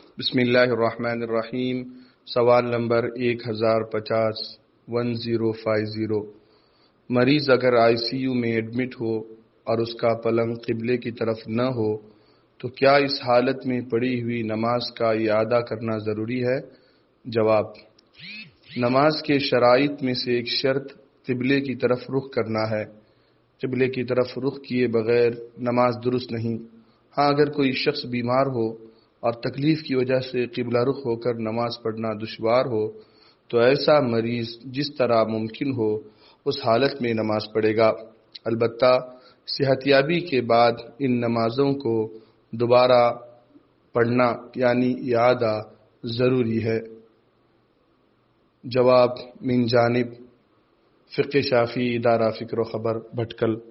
बिस्मिल्लाहिर्रहमानिर्रहीम। सवाल नंबर 1050 1050। मरीज अगर आईसीयू में एडमिट हो और उसका पलंग किबले की तरफ न हो तो क्या इस हालत में पढ़ी हुई नमाज का इआदा करना ज़रूरी है? जवाब, नमाज के शराइत में से एक शर्त किबले की तरफ रुख करना है। किबले की तरफ रुख किए बगैर नमाज दुरुस्त नहीं। हाँ, अगर कोई शख्स बीमार हो और तकलीफ की वजह से किबला रुख होकर नमाज पढ़ना दुश्वार हो तो ऐसा मरीज जिस तरह मुमकिन हो उस हालत में नमाज पढ़ेगा। अलबत्ता सेहतियाबी के बाद इन नमाजों को दोबारा पढ़ना यानी इआदा ज़रूरी है। जवाब, मिन जानिब फ़िक़्ह शाफ़ी, इदारा फ़िक्र व ख़बर, भटकल।